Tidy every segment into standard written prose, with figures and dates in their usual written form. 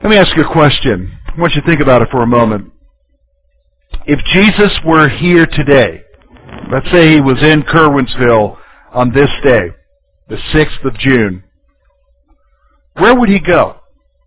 Let me ask you a question. I want you to think about it for a moment. If Jesus were here today, let's say he was in Curwensville on this day, the 6th of June, where would he go?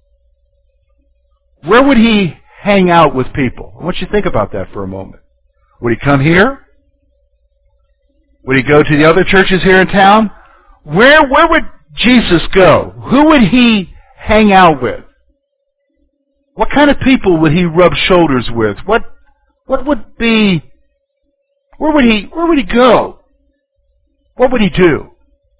Where would he hang out with people? I want you to think about that for a moment. Would he come here? Would he go to the other churches here in town? Where would Jesus go? Who would he hang out with? What kind of people would he rub shoulders with? What would be, where would he go? What would he do?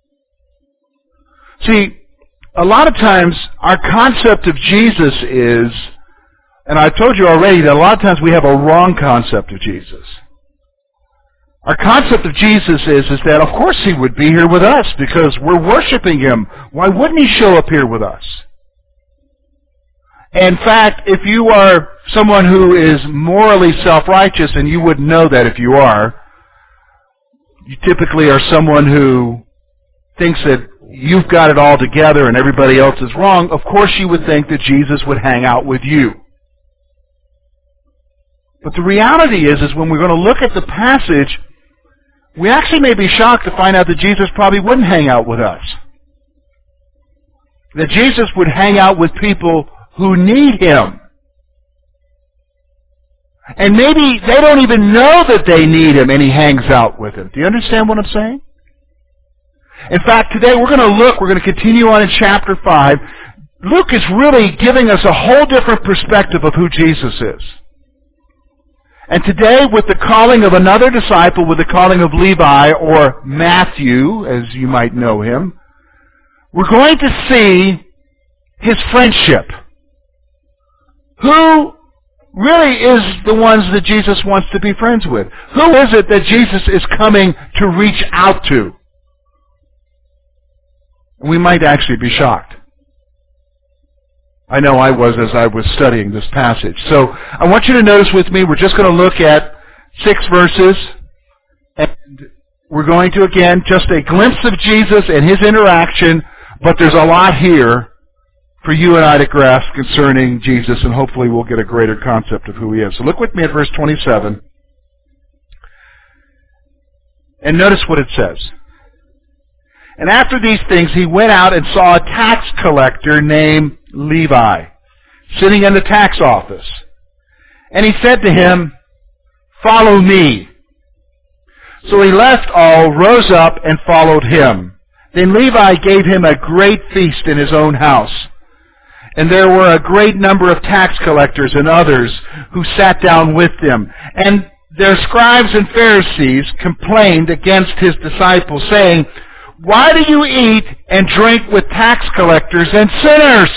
See, a lot of times our concept of Jesus is, and I've told you already that a lot of times we have a wrong concept of Jesus. Our concept of Jesus is that of course he would be here with us because we're worshiping him. Why wouldn't he show up here with us? In fact, if you are someone who is morally self-righteous, and you wouldn't know that if you are, you typically are someone who thinks that you've got it all together and everybody else is wrong, of course you would think that Jesus would hang out with you. But the reality is when we're going to look at the passage, we actually may be shocked to find out that Jesus probably wouldn't hang out with us. That Jesus would hang out with people who need him. And maybe they don't even know that they need him and he hangs out with them. Do you understand what I'm saying? In fact, today we're going to continue on in chapter 5. Luke is really giving us a whole different perspective of who Jesus is. And today, with the calling of another disciple, with the calling of Levi, or Matthew, as you might know him, we're going to see his friendship. Who really is the ones that Jesus wants to be friends with? Who is it that Jesus is coming to reach out to? We might actually be shocked. I know I was as I was studying this passage. So I want you to notice with me, we're just going to look at 6 verses, and we're going to, again, just a glimpse of Jesus and his interaction, but there's a lot here for you and I to grasp concerning Jesus, and hopefully we'll get a greater concept of who he is. So look with me at verse 27, and notice what it says. And after these things he went out and saw a tax collector named Levi sitting in the tax office. And he said to him, "Follow me." So he left all, rose up, and followed him. Then Levi gave him a great feast in his own house. And there were a great number of tax collectors and others who sat down with them. And their scribes and Pharisees complained against his disciples, saying, "Why do you eat and drink with tax collectors and sinners?"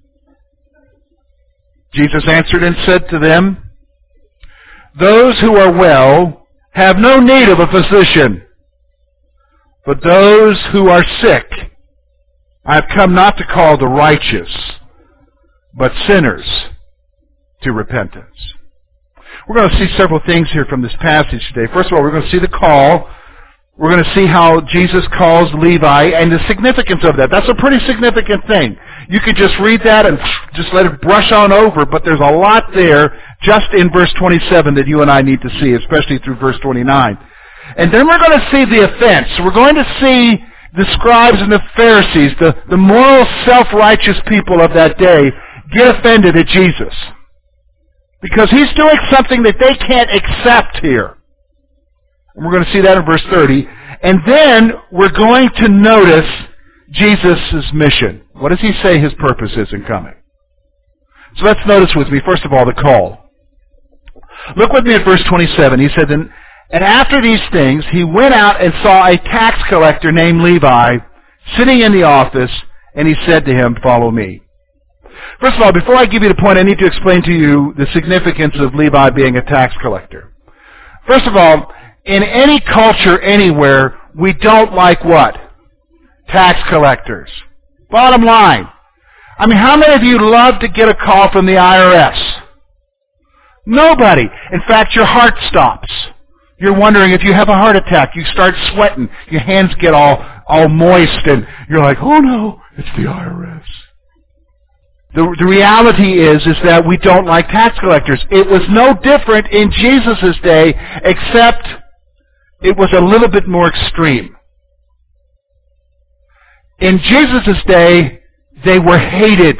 Jesus answered and said to them, "Those who are well have no need of a physician, but those who are sick. I have come not to call the righteous, but sinners to repentance." We're going to see several things here from this passage today. First of all, we're going to see the call. We're going to see how Jesus calls Levi and the significance of that. That's a pretty significant thing. You could just read that and just let it brush on over, but there's a lot there just in verse 27 that you and I need to see, especially through verse 29. And then we're going to see the offense. We're going to see the scribes and the Pharisees, the moral, self-righteous people of that day, get offended at Jesus. Because he's doing something that they can't accept here. And we're going to see that in verse 30. And then we're going to notice Jesus' mission. What does he say his purpose is in coming? So let's notice with me, first of all, the call. Look with me at verse 27. He said, And after these things, he went out and saw a tax collector named Levi sitting in the office, and he said to him, "Follow me." First of all, before I give you the point, I need to explain to you the significance of Levi being a tax collector. First of all, in any culture anywhere, we don't like what? Tax collectors. Bottom line. I mean, how many of you love to get a call from the IRS? Nobody. In fact, your heart stops. You're wondering if you have a heart attack. You start sweating. Your hands get all moist, and you're like, "Oh no, it's the IRS." The reality is that we don't like tax collectors. It was no different in Jesus' day, except it was a little bit more extreme. In Jesus' day, they were hated.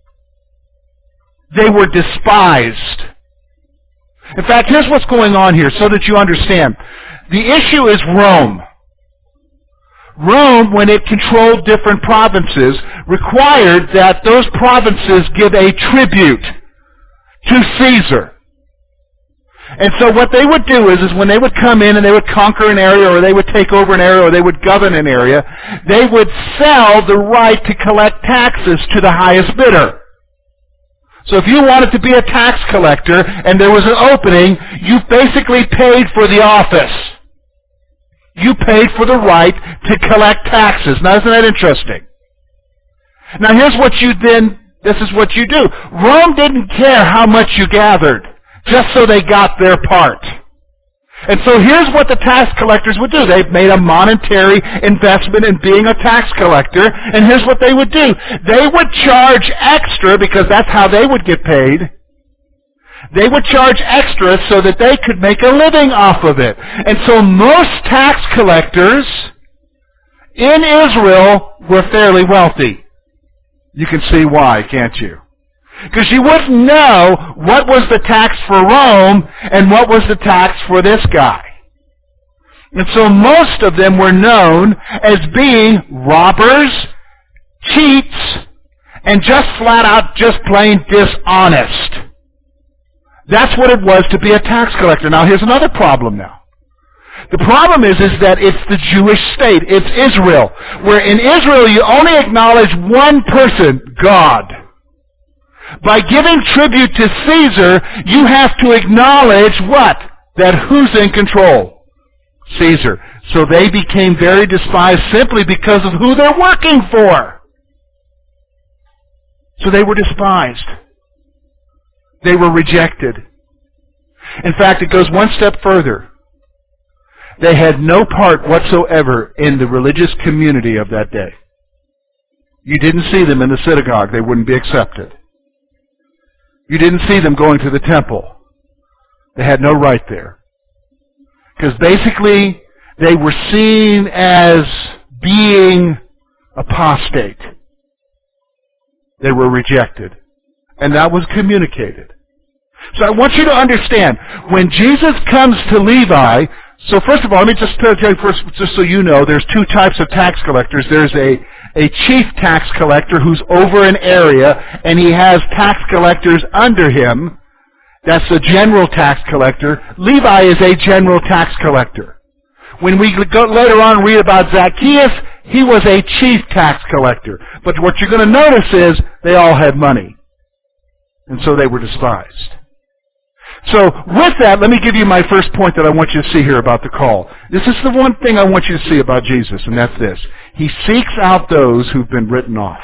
They were despised. In fact, here's what's going on here so that you understand. The issue is Rome. Rome, when it controlled different provinces, required that those provinces give a tribute to Caesar. And so what they would do is when they would come in and they would conquer an area, or they would take over an area, or they would govern an area, they would sell the right to collect taxes to the highest bidder. So if you wanted to be a tax collector and there was an opening, you basically paid for the office. You paid for the right to collect taxes. Now, isn't that interesting? Now, this is what you do. Rome didn't care how much you gathered, just so they got their part. And so here's what the tax collectors would do. They made a monetary investment in being a tax collector, and here's what they would do. They would charge extra, because that's how they would get paid. They would charge extra so that they could make a living off of it. And so most tax collectors in Israel were fairly wealthy. You can see why, can't you? Because you wouldn't know what was the tax for Rome and what was the tax for this guy. And so most of them were known as being robbers, cheats, and just flat out just plain dishonest. That's what it was to be a tax collector. Now, here's another problem now. The problem is that it's the Jewish state. It's Israel. Where in Israel you only acknowledge one person, God. By giving tribute to Caesar, you have to acknowledge what? That who's in control? Caesar. So they became very despised simply because of who they're working for. So they were despised. They were rejected. In fact, it goes one step further. They had no part whatsoever in the religious community of that day. You didn't see them in the synagogue. They wouldn't be accepted. You didn't see them going to the temple. They had no right there. Because basically, they were seen as being apostate. They were rejected. And that was communicated. So I want you to understand, when Jesus comes to Levi, so first of all, let me just tell you first, just so you know, there's two types of tax collectors. There's a chief tax collector who's over an area, and he has tax collectors under him. That's a general tax collector. Levi is a general tax collector. When we go later on and read about Zacchaeus, he was a chief tax collector. But what you're going to notice is they all had money. And so they were despised. So with that, let me give you my first point that I want you to see here about the call. This is the one thing I want you to see about Jesus, and that's this. He seeks out those who've been written off.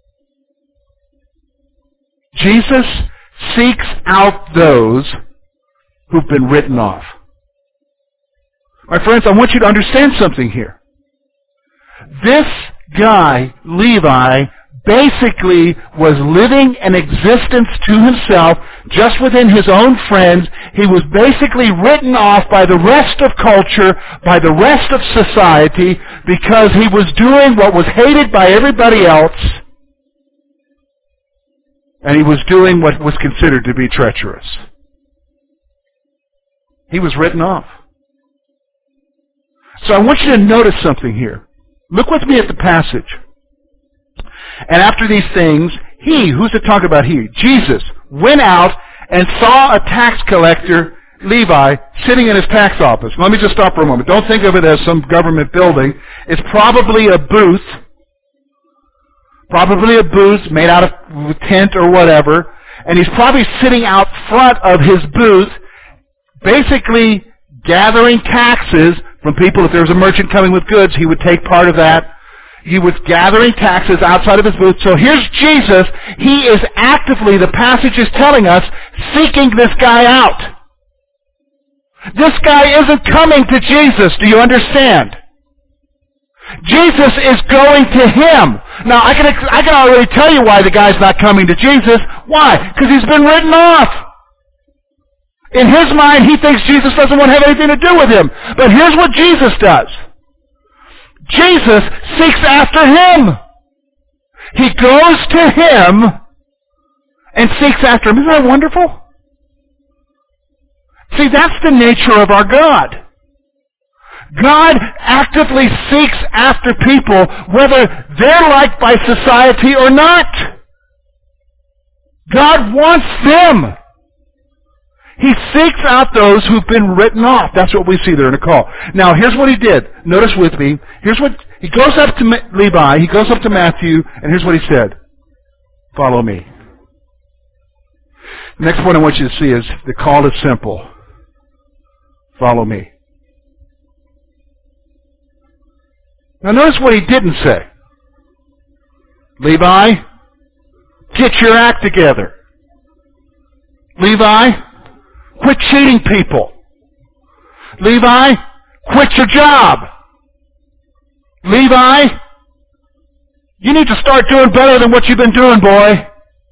Jesus seeks out those who've been written off. My friends, I want you to understand something here. This guy, Levi, basically was living an existence to himself just within his own friends. He was basically written off by the rest of culture, by the rest of society, because he was doing what was hated by everybody else, and he was doing what was considered to be treacherous. He was written off. So I want you to notice something here. Look with me at the passage. And after these things, he, who's it talking about he? Jesus, went out and saw a tax collector, Levi, sitting in his tax office. Let me just stop for a moment. Don't think of it as some government building. It's probably a booth made out of a tent or whatever, and he's probably sitting out front of his booth, basically gathering taxes from people. If there was a merchant coming with goods, he would take part of that. He was gathering taxes outside of his booth. So here's Jesus. He is actively, the passage is telling us, seeking this guy out. This guy isn't coming to Jesus. Do you understand? Jesus is going to him. Now, I can already tell you why the guy's not coming to Jesus. Why? Because he's been written off. In his mind, he thinks Jesus doesn't want to have anything to do with him. But here's what Jesus does. Jesus seeks after him. He goes to him and seeks after him. Isn't that wonderful? See, that's the nature of our God. God actively seeks after people, whether they're liked by society or not. God wants them. He seeks out those who've been written off. That's what we see there in the call. Now, here's what he did. Notice with me. He goes up to Levi, he goes up to Matthew, and here's what he said. Follow me. The next point I want you to see is the call is simple. Follow me. Now notice what he didn't say. Levi, get your act together. Levi, quit cheating people. Levi, quit your job. Levi, you need to start doing better than what you've been doing, boy.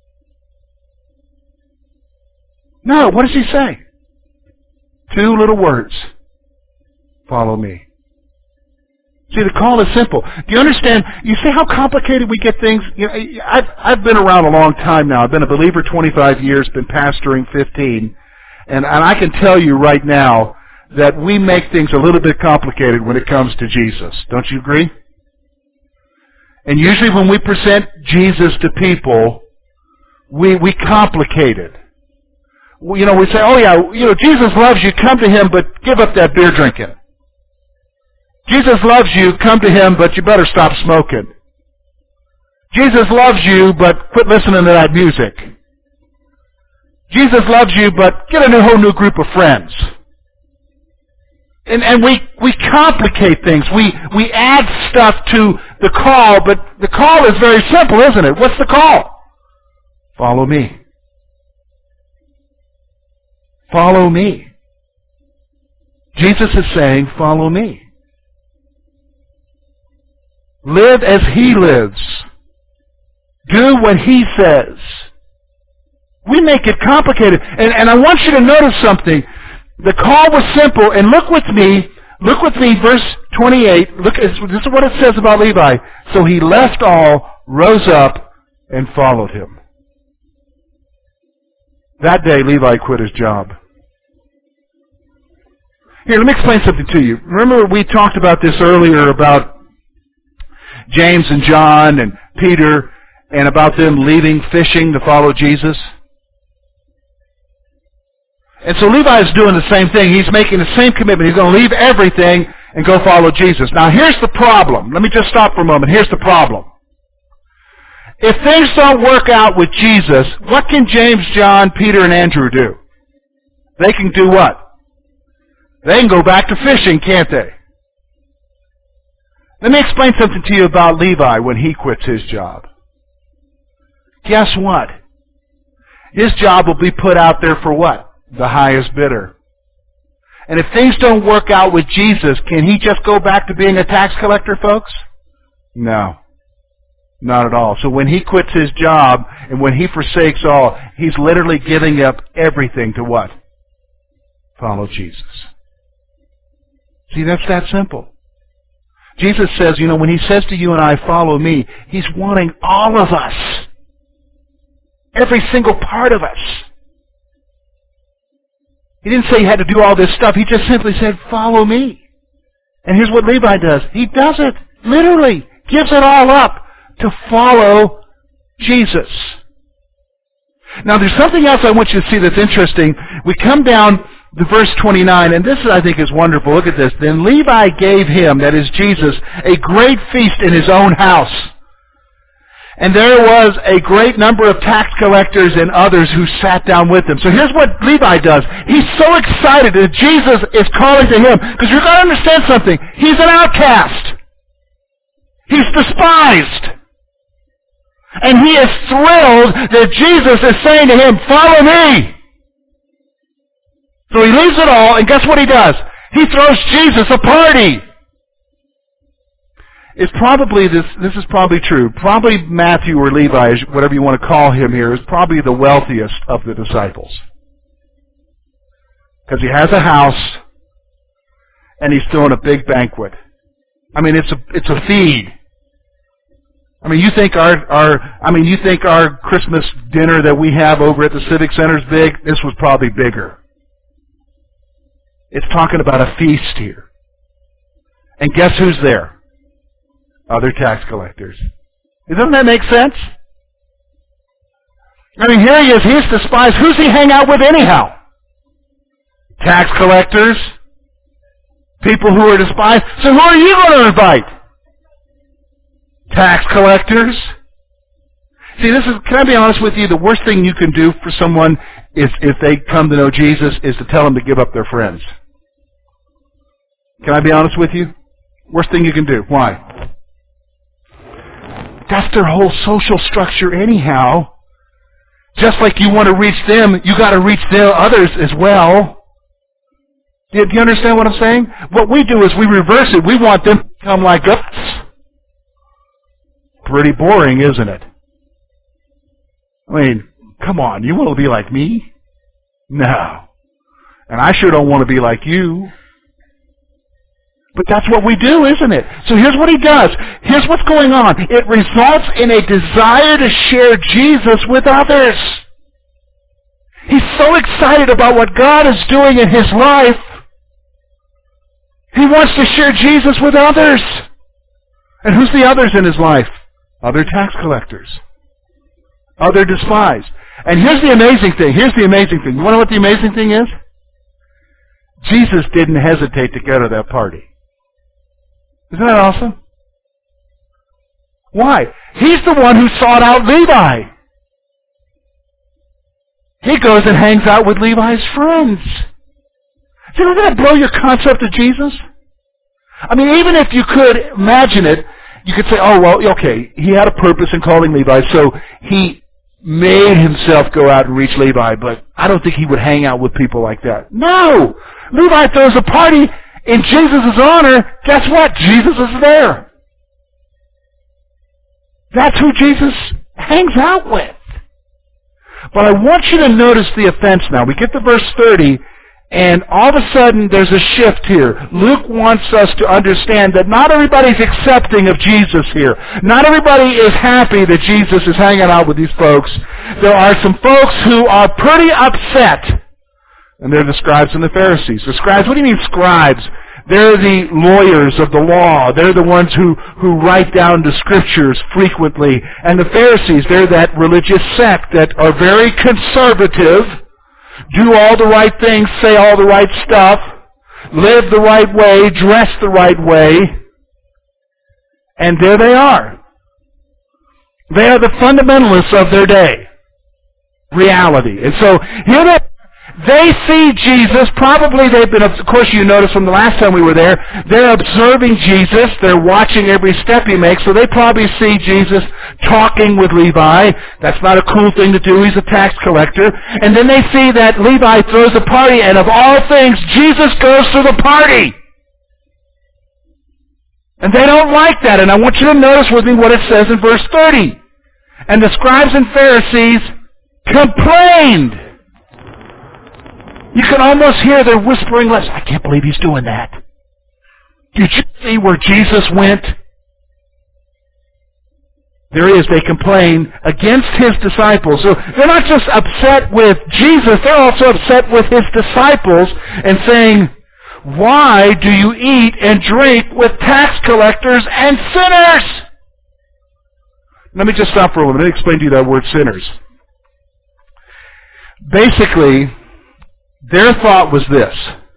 No, what does he say? 2 little words. Follow me. See, the call is simple. Do you understand? You see how complicated we get things? You know, I've been around a long time now. I've been a believer 25 years, been pastoring 15. And I can tell you right now that we make things a little bit complicated when it comes to Jesus. Don't you agree? And usually when we present Jesus to people, we complicate it. You know, we say, oh yeah, you know, Jesus loves you, come to him, but give up that beer drinking. Jesus loves you, come to him, but you better stop smoking. Jesus loves you, but quit listening to that music. Jesus loves you, but get a whole new group of friends. And we complicate things. We add stuff to the call, but the call is very simple, isn't it? What's the call? Follow me. Follow me. Jesus is saying, follow me. Live as he lives. Do what he says. We make it complicated. And I want you to notice something. The call was simple. And look with me, verse 28. This is what it says about Levi. So he left all, rose up, and followed him. That day, Levi quit his job. Here, let me explain something to you. Remember we talked about this earlier about James and John and Peter and about them leaving fishing to follow Jesus? And so Levi is doing the same thing. He's making the same commitment. He's going to leave everything and go follow Jesus. Now here's the problem. Let me just stop for a moment. Here's the problem. If things don't work out with Jesus, what can James, John, Peter, and Andrew do? They can do what? They can go back to fishing, can't they? Let me explain something to you about Levi when he quits his job. Guess what? His job will be put out there for what? The highest bidder. And if things don't work out with Jesus, can he just go back to being a tax collector, folks? No. Not at all. So when he quits his job and when he forsakes all, he's literally giving up everything to what? Follow Jesus. See, that's that simple. Jesus says, you know, when he says to you and I, follow me, he's wanting all of us. Every single part of us. He didn't say he had to do all this stuff. He just simply said, follow me. And here's what Levi does. He does it, literally, gives it all up to follow Jesus. Now, there's something else I want you to see that's interesting. We come down to verse 29, and this, I think, is wonderful. Look at this. Then Levi gave him, that is Jesus, a great feast in his own house. And there was a great number of tax collectors and others who sat down with him. So here's what Levi does. He's so excited that Jesus is calling to him. Because you've got to understand something. He's an outcast. He's despised. And he is thrilled that Jesus is saying to him, follow me. So he leaves it all, and guess what he does? He throws Jesus a party. is probably this is probably true. Probably Matthew or Levi, whatever you want to call him here, is probably the wealthiest of the disciples. Because he has a house, and he's throwing a big banquet. I mean, it's a feed. I mean, you think our Christmas dinner that we have over at the Civic Center is big? This was probably bigger. It's talking about a feast here. And guess who's there? Other tax collectors. Doesn't that make sense? I mean, here he is. He's despised. Who's he hang out with anyhow? Tax collectors. People who are despised. So who are you going to invite? Tax collectors. See, can I be honest with you, the worst thing you can do for someone is, if they come to know Jesus, is to tell them to give up their friends. Can I be honest with you? Worst thing you can do. Why? That's their whole social structure anyhow. Just like you want to reach them, you got to reach the others as well. Do you understand what I'm saying? What we do is we reverse it. We want them to become like us. Pretty boring, isn't it? I mean, come on, you want to be like me? No. And I sure don't want to be like you. But that's what we do, isn't it? So here's what he does. Here's what's going on. It results in a desire to share Jesus with others. He's so excited about what God is doing in his life. He wants to share Jesus with others. And who's the others in his life? Other tax collectors. Other despised. And here's the amazing thing. You want to know what the amazing thing is? Jesus didn't hesitate to go to that party. Isn't that awesome? Why? He's the one who sought out Levi. He goes and hangs out with Levi's friends. See, doesn't that blow your concept of Jesus? I mean, even if you could imagine it, you could say, oh, well, okay, he had a purpose in calling Levi, so he made himself go out and reach Levi, but I don't think he would hang out with people like that. No! Levi throws a party in Jesus' honor. Guess what? Jesus is there. That's who Jesus hangs out with. But I want you to notice the offense now. We get to verse 30, and all of a sudden there's a shift here. Luke wants us to understand that not everybody's accepting of Jesus here. Not everybody is happy that Jesus is hanging out with these folks. There are some folks who are pretty upset. And they're the scribes and the Pharisees. The scribes, what do you mean scribes? They're the lawyers of the law. They're the ones who write down the scriptures frequently. And the Pharisees, they're that religious sect that are very conservative, do all the right things, say all the right stuff, live the right way, dress the right way. And there they are. They are the fundamentalists of their day. Reality. And so here they see Jesus. Probably they've been, of course you notice from the last time we were there, they're observing Jesus. They're watching every step he makes. So they probably see Jesus talking with Levi. That's not a cool thing to do. He's a tax collector. And then they see that Levi throws a party, and of all things, Jesus goes to the party. And they don't like that. And I want you to notice with me what it says in verse 30. And the scribes and Pharisees complained. You can almost hear their whispering lips. I can't believe he's doing that. Did you see where Jesus went? There he is. They complain against his disciples. So they're not just upset with Jesus, they're also upset with his disciples and saying, why do you eat and drink with tax collectors and sinners? Let me just stop for a moment. Let me explain to you that word sinners. Basically, their thought was this.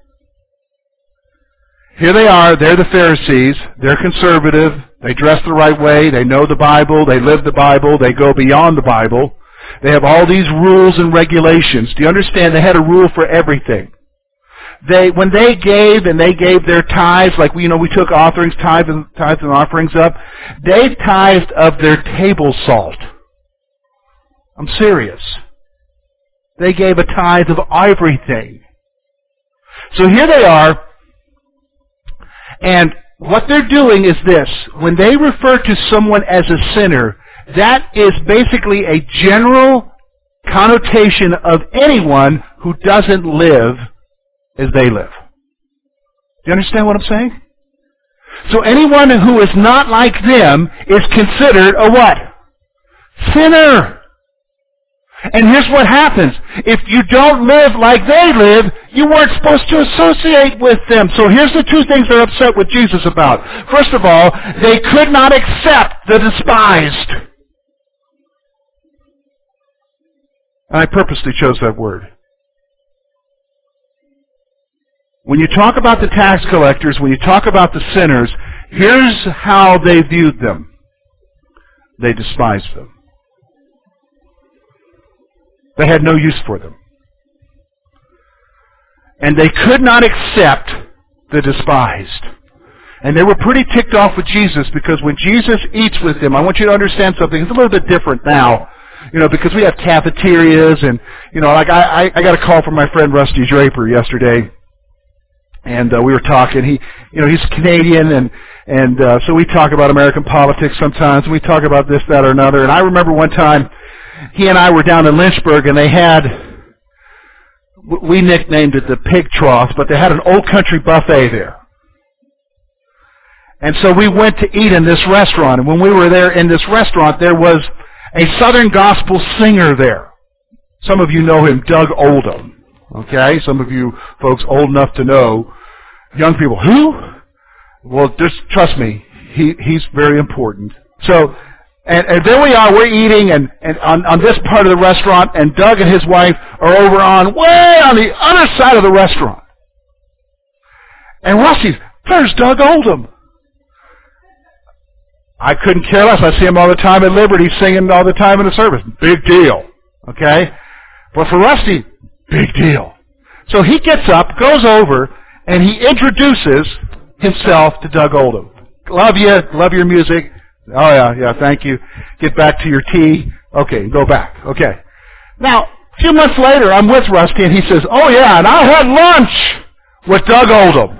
Here they are, they're the Pharisees, they're conservative, they dress the right way, they know the Bible, they live the Bible, they go beyond the Bible. They have all these rules and regulations. Do you understand? They had a rule for everything. When they gave their tithes, like we took offerings, tithes and offerings up, they tithed of their table salt. I'm serious. They gave a tithe of everything. So here they are, and what they're doing is this. When they refer to someone as a sinner, that is basically a general connotation of anyone who doesn't live as they live. Do you understand what I'm saying? So anyone who is not like them is considered a what? Sinner. And here's what happens. If you don't live like they live, you weren't supposed to associate with them. So here's the two things they're upset with Jesus about. First of all, they could not accept the despised. And I purposely chose that word. When you talk about the tax collectors, when you talk about the sinners, here's how they viewed them. They despised them. They had no use for them. And they could not accept the despised. And they were pretty ticked off with Jesus because when Jesus eats with them, I want you to understand something. It's a little bit different now, because we have cafeterias and, like I got a call from my friend Rusty Draper yesterday. And we were talking. He's Canadian, and so we talk about American politics sometimes. And we talk about this, that, or another. And I remember one time he and I were down in Lynchburg, and they had, we nicknamed it the pig trough, but they had an old country buffet there. And so we went to eat in this restaurant. And when we were there in this restaurant, there was a Southern gospel singer there. Some of you know him, Doug Oldham. Okay, some of you folks old enough to know. Young people, who? Well, just trust me, he's very important. So, and there we are, we're eating, and on this part of the restaurant, and Doug and his wife are over way on the other side of the restaurant. And Rusty's, there's Doug Oldham. I couldn't care less. I see him all the time at Liberty, singing all the time in the service. Big deal. Okay? But for Rusty, big deal. So he gets up, goes over, and he introduces himself to Doug Oldham. Love you, love your music. Oh yeah, thank you. Get back to your tea. Okay, go back. Okay. Now, a few months later, I'm with Rusty, and he says, oh yeah, and I had lunch with Doug Oldham.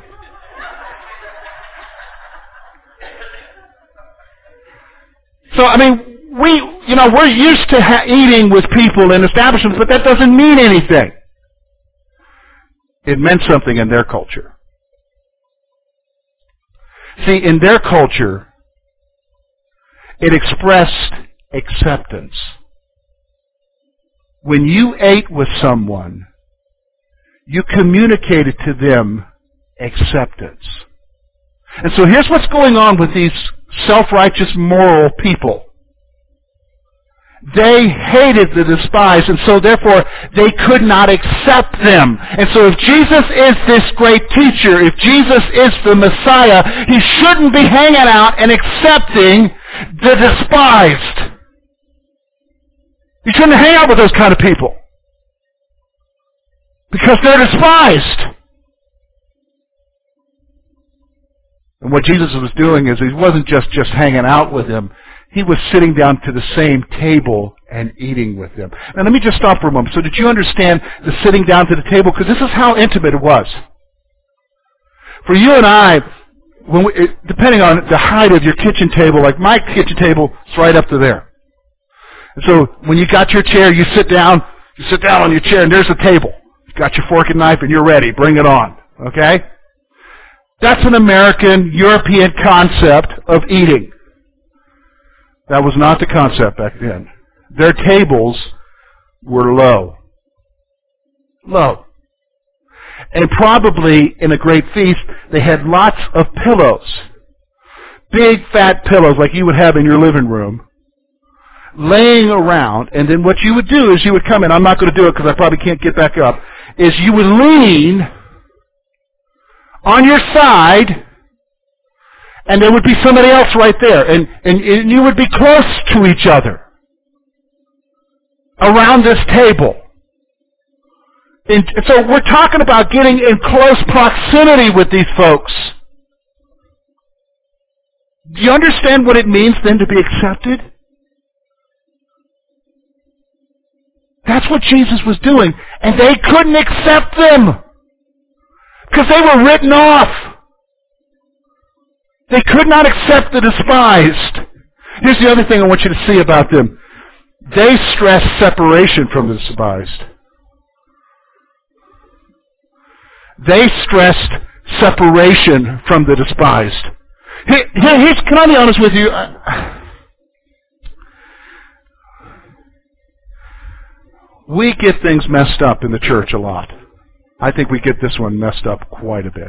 So, we're used to eating with people in establishments, but that doesn't mean anything. It meant something in their culture. See, in their culture, it expressed acceptance. When you ate with someone, you communicated to them acceptance. And so here's what's going on with these self-righteous, moral people. They hated the despised, and so therefore they could not accept them. And so if Jesus is this great teacher, if Jesus is the Messiah, he shouldn't be hanging out and accepting the despised. You shouldn't hang out with those kind of people. Because they're despised. And what Jesus was doing is he wasn't just hanging out with them. He was sitting down to the same table and eating with them. Now let me just stop for a moment. So did you understand the sitting down to the table? Because this is how intimate it was. For you and I, depending on the height of your kitchen table, like my kitchen table is right up to there. And so when you got your chair, you sit down on your chair, and there's a table. You got your fork and knife, and you're ready. Bring it on. Okay? That's an American, European concept of eating. That was not the concept back then. Their tables were low. Low. And probably in a great feast, they had lots of pillows. Big fat pillows like you would have in your living room, laying around. And then what you would do is you would come in. I'm not going to do it because I probably can't get back up. Is you would lean on your side, and there would be somebody else right there. And you would be close to each other around this table. And so we're talking about getting in close proximity with these folks. Do you understand what it means then to be accepted? That's what Jesus was doing. And they couldn't accept them because they were written off. They could not accept the despised. Here's the other thing I want you to see about them. They stress separation from the despised. They stressed separation from the despised. Can I be honest with you? We get things messed up in the church a lot. I think we get this one messed up quite a bit.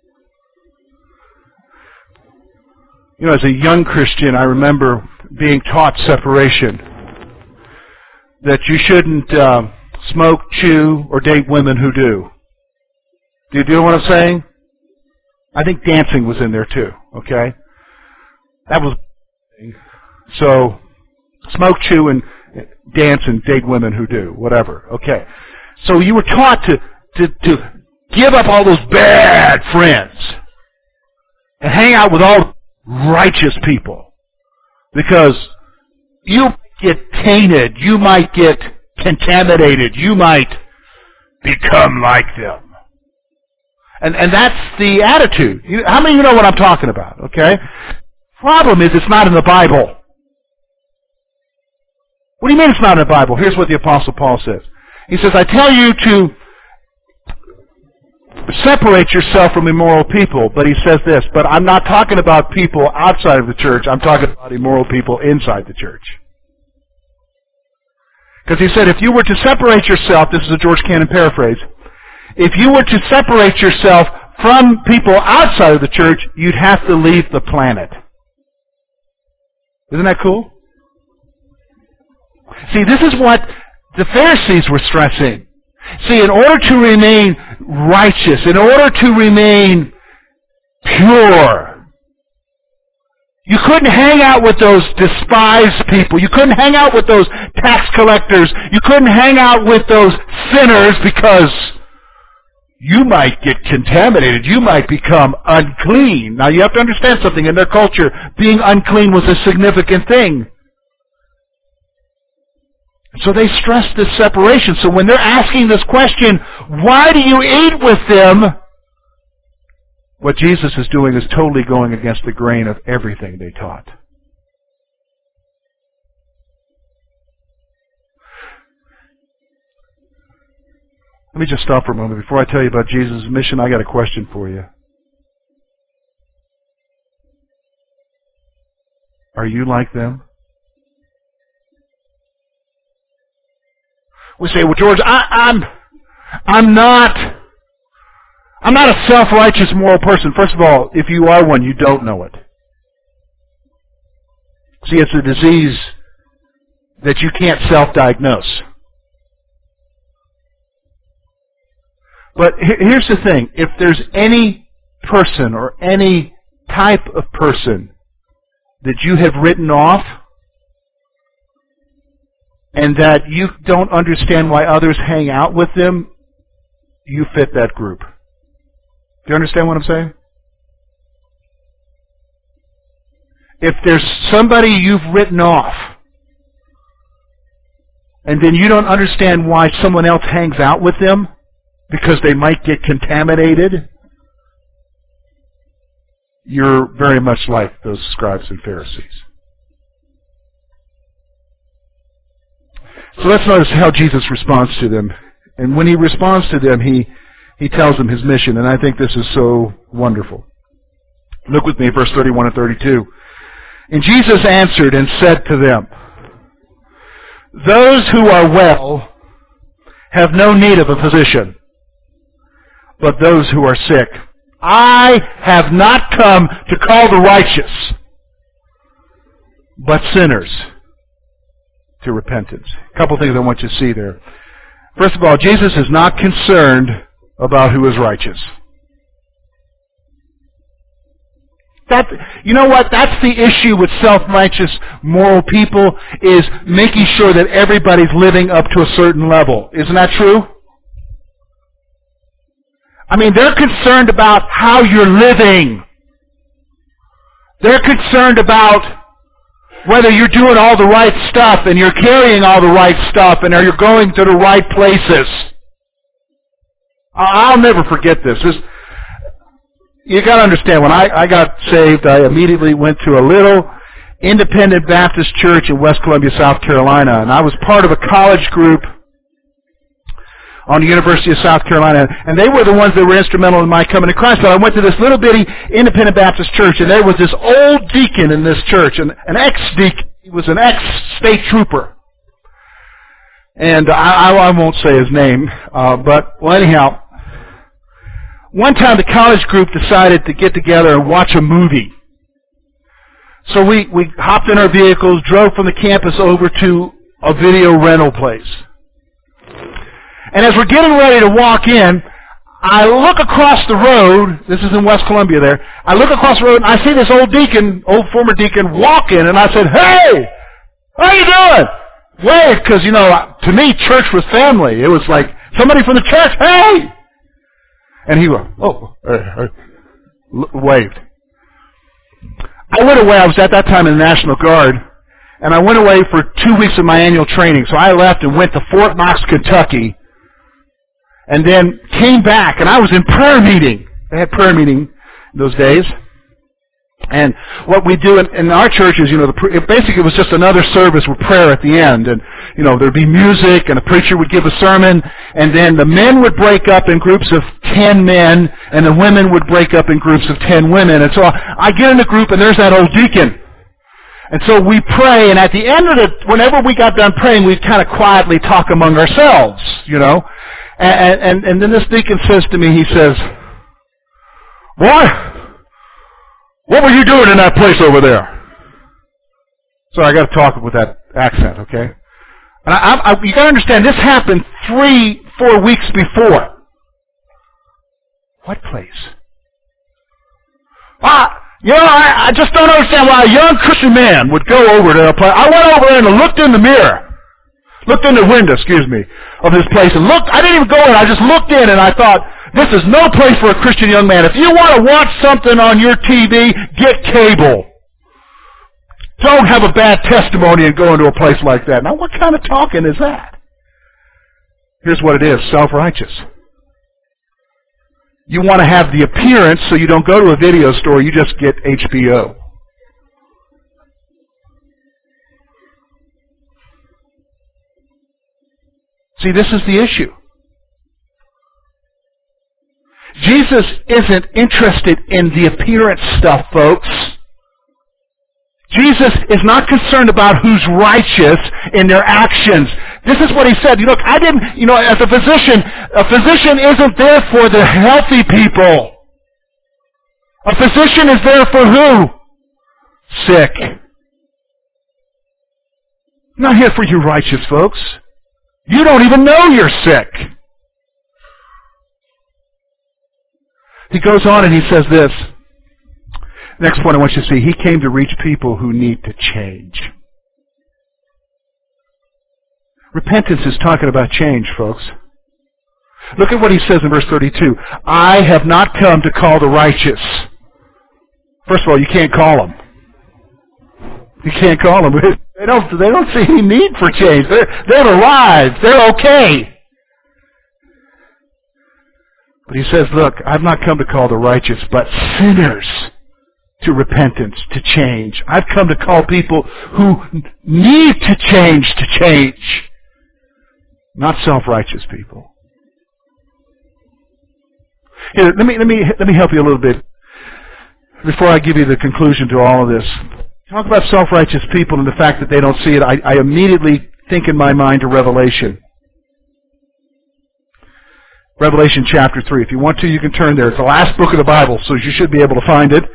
You know, as a young Christian, I remember being taught separation. That you shouldn't smoke, chew, or date women who do. Do you know what I'm saying? I think dancing was in there too, okay? That was... So, smoke, chew, and dance and date women who do, whatever, okay. So you were taught to give up all those bad friends and hang out with all righteous people. Because you get tainted, you might get contaminated, you might become like them. And that's the attitude. How many of you know what I'm talking about, okay? Problem is, it's not in the Bible. What do you mean it's not in the Bible? Here's what the Apostle Paul says. He says, I tell you to separate yourself from immoral people. But he says this, but I'm not talking about people outside of the church. I'm talking about immoral people inside the church. Because he said, if you were to separate yourself, this is a George Cannon paraphrase, if you were to separate yourself from people outside of the church, you'd have to leave the planet. Isn't that cool? See, this is what the Pharisees were stressing. See, in order to remain righteous, in order to remain pure, you couldn't hang out with those despised people. You couldn't hang out with those tax collectors. You couldn't hang out with those sinners because you might get contaminated. You might become unclean. Now, you have to understand something. In their culture, being unclean was a significant thing. So they stress this separation. So when they're asking this question, why do you eat with them? What Jesus is doing is totally going against the grain of everything they taught. Let me just stop for a moment. Before I tell you about Jesus' mission, I got a question for you. Are you like them? We say, well, George, I'm not a self-righteous moral person. First of all, if you are one, you don't know it. See, it's a disease that you can't self-diagnose. But here's the thing. If there's any person or any type of person that you have written off and that you don't understand why others hang out with them, you fit that group. Do you understand what I'm saying? If there's somebody you've written off and then you don't understand why someone else hangs out with them because they might get contaminated, you're very much like those scribes and Pharisees. So let's notice how Jesus responds to them. And when he responds to them, he tells them his mission, and I think this is so wonderful. Look with me, verse 31 and 32. And Jesus answered and said to them, those who are well have no need of a physician, but those who are sick. I have not come to call the righteous, but sinners to repentance. A couple things I want you to see there. First of all, Jesus is not concerned about who is righteous. You know what? That's the issue with self-righteous moral people, is making sure that everybody's living up to a certain level. Isn't that true? I mean, they're concerned about how you're living. They're concerned about whether you're doing all the right stuff and you're carrying all the right stuff and are you going to the right places. I'll never forget this. you got to understand, when I got saved, I immediately went to a little independent Baptist church in West Columbia, South Carolina, and I was part of a college group on the University of South Carolina, and they were the ones that were instrumental in my coming to Christ. But I went to this little bitty independent Baptist church, and there was this old deacon in this church, an ex-deacon. He was an ex-state trooper. And I won't say his name, but, well, anyhow, one time the college group decided to get together and watch a movie. So we hopped in our vehicles, drove from the campus over to a video rental place. And as we're getting ready to walk in, I look across the road. This is in West Columbia there. I look across the road and I see this old former deacon walking, and I said, "Hey, how you doing?" Wave, because, to me, church was family. It was like, somebody from the church, "Hey!" And he waved. I went away. I was at that time in the National Guard, and I went away for 2 weeks of my annual training. So I left and went to Fort Knox, Kentucky, and then came back, and I was in prayer meeting. They had prayer meeting those days. And what we do in our churches, basically it was just another service with prayer at the end. And, there'd be music, and a preacher would give a sermon, and then the men would break up in groups of 10 men, and the women would break up in groups of 10 women. And so I get in the group, and there's that old deacon. And so we pray, and at the end of whenever we got done praying, we'd kind of quietly talk among ourselves, And then this deacon says to me, he says, "Boy, what were you doing in that place over there?" So I got to talk with that accent, okay? And you got to understand, this happened 3-4 weeks before. What place? I just don't understand why a young Christian man would go over to a place. I went over there and looked in the window, of this place, and looked. I didn't even go in. I just looked in, and I thought, this is no place for a Christian young man. If you want to watch something on your TV, get cable. Don't have a bad testimony and go into a place like that. Now, what kind of talking is that? Here's what it is, self-righteous. You want to have the appearance, so you don't go to a video store, you just get HBO. See, this is the issue. Jesus isn't interested in the appearance stuff, folks. Jesus is not concerned about who's righteous in their actions. This is what he said. Look, as a physician isn't there for the healthy people. A physician is there for who? Sick. I'm not here for you righteous folks. You don't even know you're sick. He goes on and he says this. Next point I want you to see. He came to reach people who need to change. Repentance is talking about change, folks. Look at what he says in verse 32. I have not come to call the righteous. First of all, you can't call them. You can't call them. They don't see any need for change. They've arrived. They're okay. But he says, look, I've not come to call the righteous, but sinners to repentance, to change. I've come to call people who need to change. Not self-righteous people. Here, let me help you a little bit before I give you the conclusion to all of this. Talk about self-righteous people and the fact that they don't see it. I immediately think in my mind to Revelation. Revelation chapter 3. If you want to, you can turn there. It's the last book of the Bible, so you should be able to find it.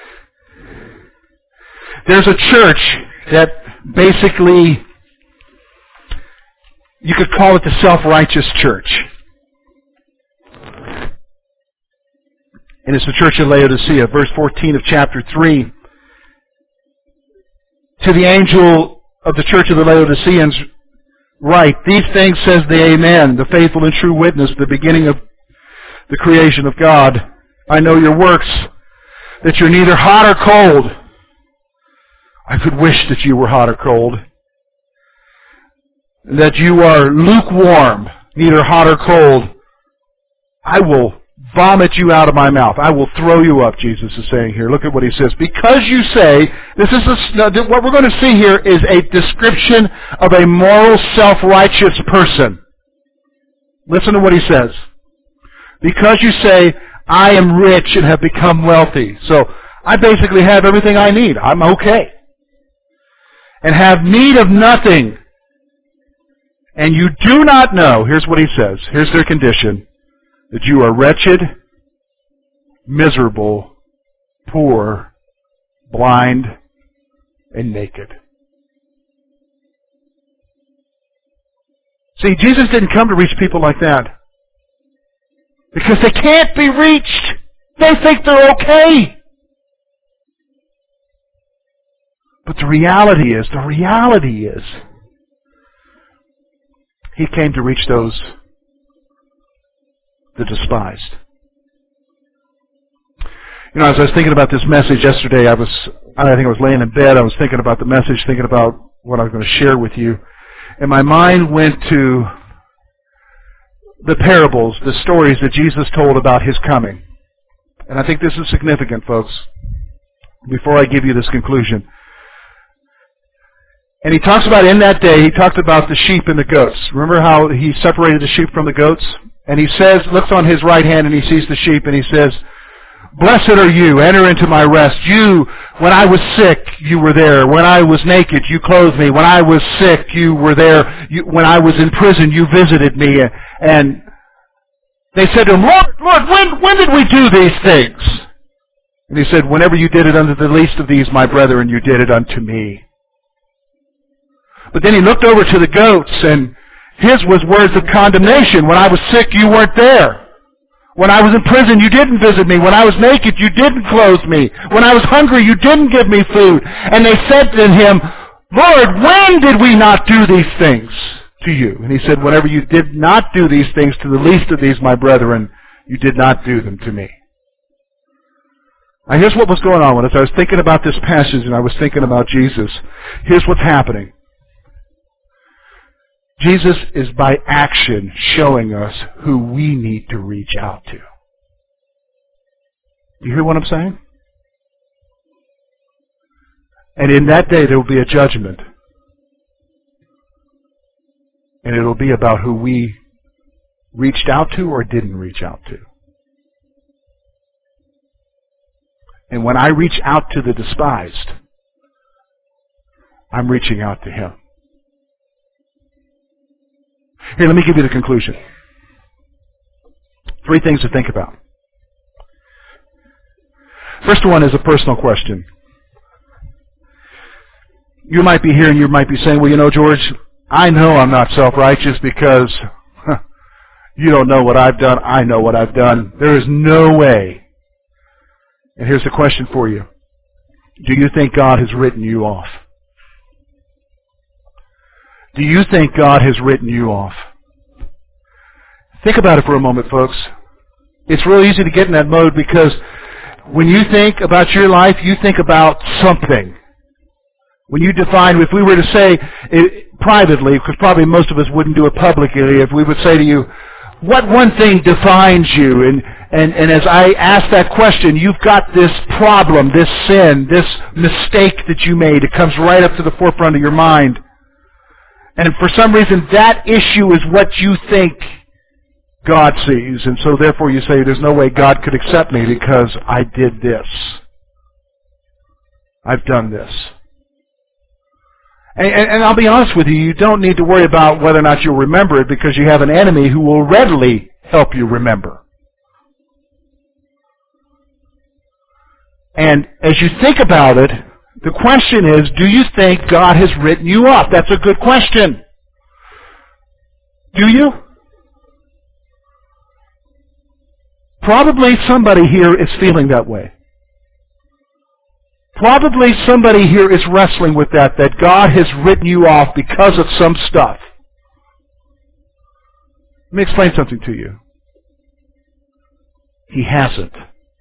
There's a church that basically, you could call it the self-righteous church. And it's the church of Laodicea, verse 14 of chapter 3. To the angel of the church of the Laodiceans write, these things says the Amen, the faithful and true witness, the beginning of the creation of God. I know your works, that you're neither hot or cold. I could wish that you were hot or cold. That you are lukewarm, neither hot or cold. I will vomit you out of my mouth. I will throw you up, Jesus is saying here. Look at what he says. Because you say, what we're going to see here is a description of a moral, self-righteous person. Listen to what he says. Because you say, I am rich and have become wealthy. So I basically have everything I need. I'm okay. And have need of nothing. And you do not know, here's what he says, here's their condition, that you are wretched, miserable, poor, blind, and naked. See, Jesus didn't come to reach people like that. Because they can't be reached. They think they're okay. But the reality is, he came to reach those the despised. You know, as I was thinking about this message yesterday, I think I was laying in bed, I was thinking about the message, thinking about what I was going to share with you. And my mind went to the parables, the stories that Jesus told about His coming. And I think this is significant, folks, before I give you this conclusion. And He talks about, in that day, He talked about the sheep and the goats. Remember how He separated the sheep from the goats? And He says, looks on His right hand and He sees the sheep and He says, blessed are you, enter into my rest. You, when I was sick, you were there. When I was naked, you clothed me. When I was sick, you were there. When I was in prison, you visited me. And they said to Him, Lord, when did we do these things? And He said, whenever you did it unto the least of these, my brethren, you did it unto me. But then He looked over to the goats, and His was words of condemnation. When I was sick, you weren't there. When I was in prison, you didn't visit me. When I was naked, you didn't clothe me. When I was hungry, you didn't give me food. And they said to Him, Lord, when did we not do these things to you? And He said, whenever you did not do these things to the least of these, my brethren, you did not do them to me. Now here's what was going on as I was thinking about this passage and I was thinking about Jesus. Here's what's happening. Jesus is by action showing us who we need to reach out to. You hear what I'm saying? And in that day there will be a judgment. And it'll be about who we reached out to or didn't reach out to. And when I reach out to the despised, I'm reaching out to Him. Here, let me give you the conclusion. 3 things to think about. First one is a personal question. You might be here and you might be saying, well, you know, George, I know I'm not self-righteous because you don't know what I've done. I know what I've done. There is no way. And here's the question for you. Do you think God has written you off? Do you think God has written you off? Think about it for a moment, folks. It's real easy to get in that mode because when you think about your life, you think about something. When you define, if we were to say it privately, because probably most of us wouldn't do it publicly, if we would say to you, what one thing defines you? And as I ask that question, you've got this problem, this sin, this mistake that you made. It comes right up to the forefront of your mind. And for some reason, that issue is what you think God sees. And so therefore you say, there's no way God could accept me because I did this. I've done this. And I'll be honest with you, you don't need to worry about whether or not you'll remember it because you have an enemy who will readily help you remember. And as you think about it, the question is, do you think God has written you off? That's a good question. Do you? Probably somebody here is feeling that way. Probably somebody here is wrestling with that God has written you off because of some stuff. Let me explain something to you. He hasn't.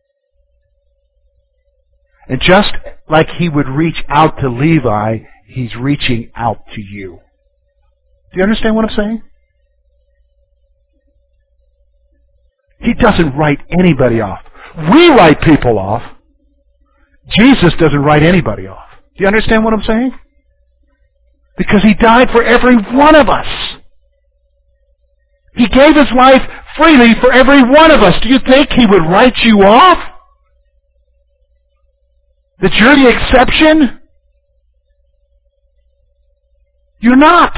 And just like He would reach out to Levi, He's reaching out to you. Do you understand what I'm saying? He doesn't write anybody off. We write people off. Jesus doesn't write anybody off. Do you understand what I'm saying? Because He died for every one of us. He gave His life freely for every one of us. Do you think He would write you off? That you're the exception? You're not.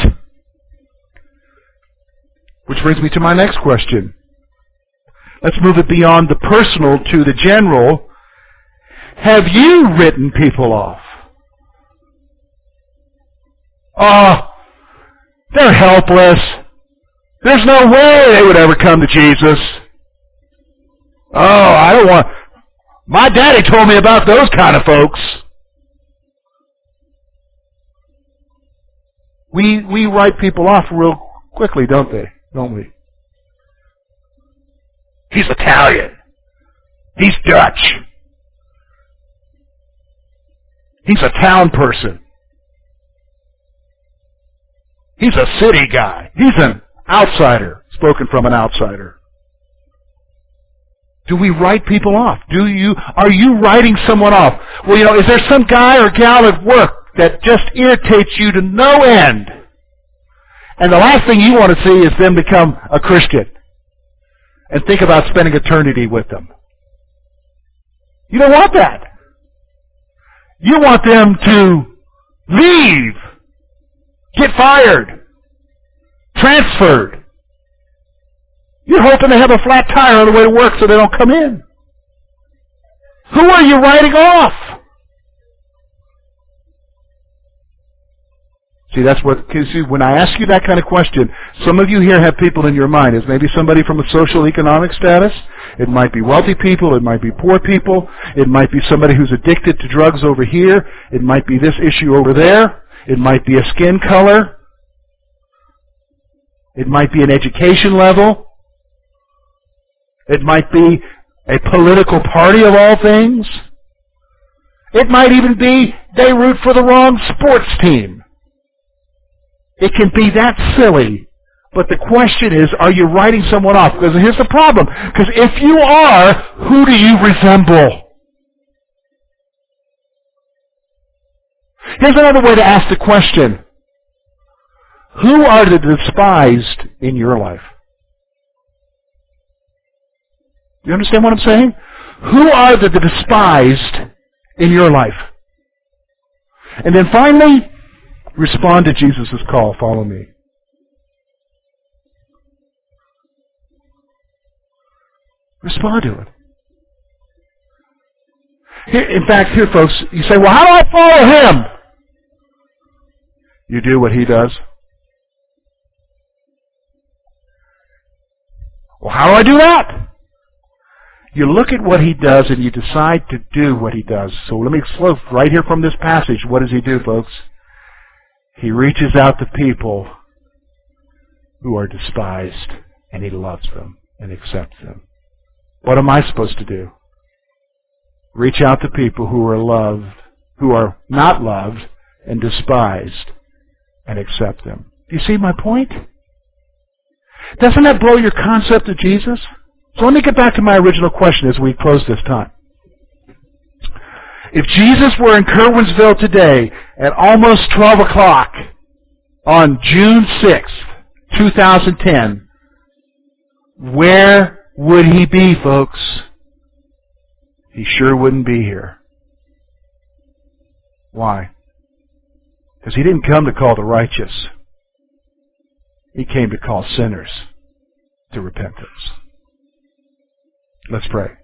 Which brings me to my next question. Let's move it beyond the personal to the general. Have you written people off? Oh, they're helpless. There's no way they would ever come to Jesus. Oh, I don't want... My daddy told me about those kind of folks. We write people off real quickly, don't we? He's Italian. He's Dutch. He's a town person. He's a city guy. He's an outsider, spoken from an outsider. Do we write people off? Are you writing someone off? Well, is there some guy or gal at work that just irritates you to no end? And the last thing you want to see is them become a Christian and think about spending eternity with them. You don't want that. You want them to leave, get fired, transferred. You're hoping they have a flat tire on the way to work so they don't come in. Who are you writing off? See, when I ask you that kind of question, some of you here have people in your mind. It's maybe somebody from a social economic status. It might be wealthy people. It might be poor people. It might be somebody who's addicted to drugs over here. It might be this issue over there. It might be a skin color. It might be an education level. It might be a political party of all things. It might even be they root for the wrong sports team. It can be that silly. But the question is, are you writing someone off? Because here's the problem. Because if you are, who do you resemble? Here's another way to ask the question. Who are the despised in your life? Do you understand what I'm saying? Who are the despised in your life? And then finally, respond to Jesus' call. Follow me. Respond to it. In fact, here, folks, you say, well, how do I follow Him? You do what He does. Well, how do I do that? You look at what He does and you decide to do what He does. So let me slow right here from this passage. What does He do, folks? He reaches out to people who are despised, and He loves them and accepts them. What am I supposed to do? Reach out to people who are not loved and despised, and accept them. Do you see my point? Doesn't that blow your concept of Jesus? So let me get back to my original question as we close this time. If Jesus were in Curwensville today at almost 12 o'clock on June 6th, 2010, where would He be, folks? He sure wouldn't be here. Why? Because He didn't come to call the righteous. He came to call sinners to repentance. Let's pray.